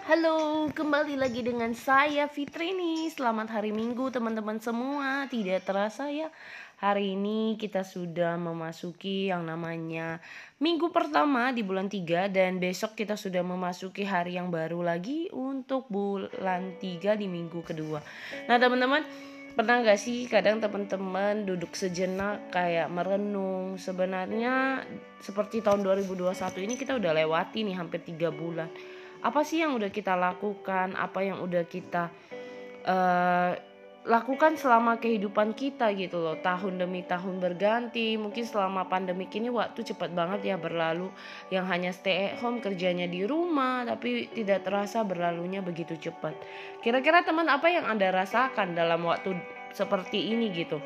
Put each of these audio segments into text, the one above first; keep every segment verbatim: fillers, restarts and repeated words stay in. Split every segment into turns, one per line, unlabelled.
Halo, kembali lagi dengan saya Fitrini. Selamat hari Minggu teman-teman semua. Tidak terasa ya, hari ini kita sudah memasuki yang namanya minggu pertama di bulan tiga. Dan besok kita sudah memasuki hari yang baru lagi untuk bulan tiga di minggu kedua. Nah teman-teman, pernah gak sih kadang teman-teman duduk sejenak kayak merenung? Sebenarnya seperti tahun dua ribu dua puluh satu ini kita udah lewati nih hampir tiga bulan. Apa sih yang udah kita lakukan, apa yang udah kita uh, lakukan selama kehidupan kita gitu loh. Tahun demi tahun berganti. Mungkin selama pandemik ini waktu cepat banget ya berlalu. Yang hanya stay at home, kerjanya di rumah, tapi tidak terasa berlalunya begitu cepat. Kira-kira teman, apa yang Anda rasakan dalam waktu seperti ini gitu?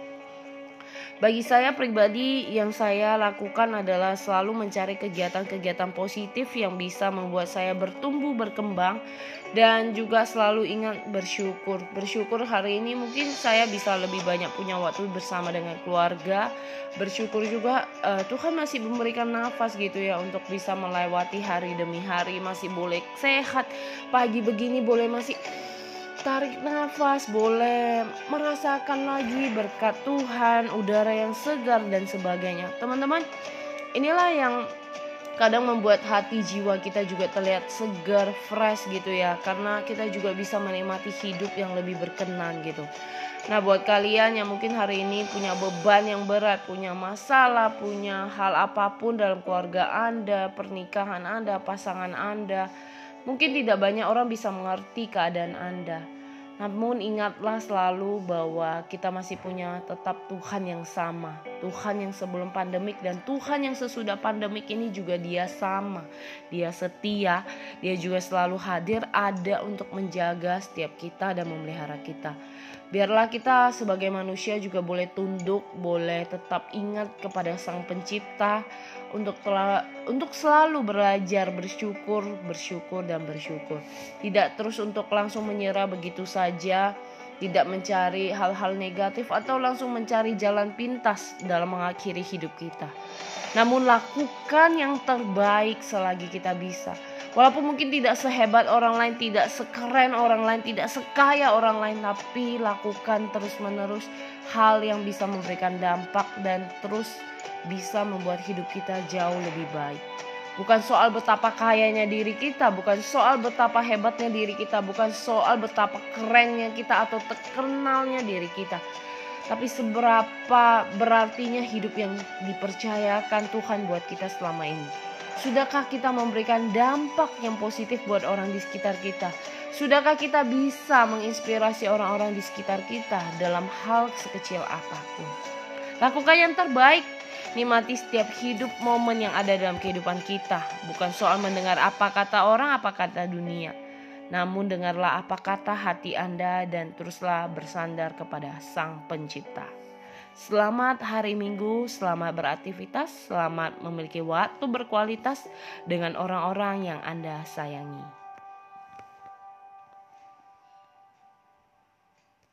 Bagi saya pribadi, yang saya lakukan adalah selalu mencari kegiatan-kegiatan positif yang bisa membuat saya bertumbuh, berkembang, dan juga selalu ingat bersyukur. Bersyukur hari ini mungkin saya bisa lebih banyak punya waktu bersama dengan keluarga. Bersyukur juga uh, Tuhan masih memberikan nafas gitu ya untuk bisa melewati hari demi hari, masih boleh sehat. Pagi begini boleh masih tarik nafas, boleh merasakan lagi berkat Tuhan, udara yang segar dan sebagainya. Teman-teman, inilah yang kadang membuat hati jiwa kita juga terlihat segar, fresh gitu ya, karena kita juga bisa menikmati hidup yang lebih berkenan gitu. Nah, buat kalian yang mungkin hari ini punya beban yang berat, punya masalah, punya hal apapun dalam keluarga Anda, pernikahan Anda, pasangan Anda, mungkin tidak banyak orang bisa mengerti keadaan Anda. Namun ingatlah selalu bahwa kita masih punya tetap Tuhan yang sama. Tuhan yang sebelum pandemik dan Tuhan yang sesudah pandemik ini juga Dia sama. Dia setia, Dia juga selalu hadir, ada untuk menjaga setiap kita dan memelihara kita. Biarlah kita sebagai manusia juga boleh tunduk, boleh tetap ingat kepada Sang Pencipta untuk telah, untuk selalu belajar bersyukur, bersyukur dan bersyukur. Tidak terus untuk langsung menyerah begitu saja, tidak mencari hal-hal negatif atau langsung mencari jalan pintas dalam mengakhiri hidup kita. Namun lakukan yang terbaik selagi kita bisa. Walaupun mungkin tidak sehebat orang lain, tidak sekeren orang lain, tidak sekaya orang lain, tapi lakukan terus-menerus hal yang bisa memberikan dampak dan terus bisa membuat hidup kita jauh lebih baik. Bukan soal betapa kayanya diri kita, bukan soal betapa hebatnya diri kita, bukan soal betapa kerennya kita atau terkenalnya diri kita, tapi seberapa berartinya hidup yang dipercayakan Tuhan buat kita selama ini. Sudahkah kita memberikan dampak yang positif buat orang di sekitar kita? Sudahkah kita bisa menginspirasi orang-orang di sekitar kita dalam hal sekecil apapun? Lakukan yang terbaik. Nikmati setiap hidup momen yang ada dalam kehidupan kita. Bukan soal mendengar apa kata orang, apa kata dunia. Namun dengarlah apa kata hati Anda dan teruslah bersandar kepada Sang Pencipta. Selamat hari Minggu, selamat beraktivitas, selamat memiliki waktu berkualitas dengan orang-orang yang Anda sayangi.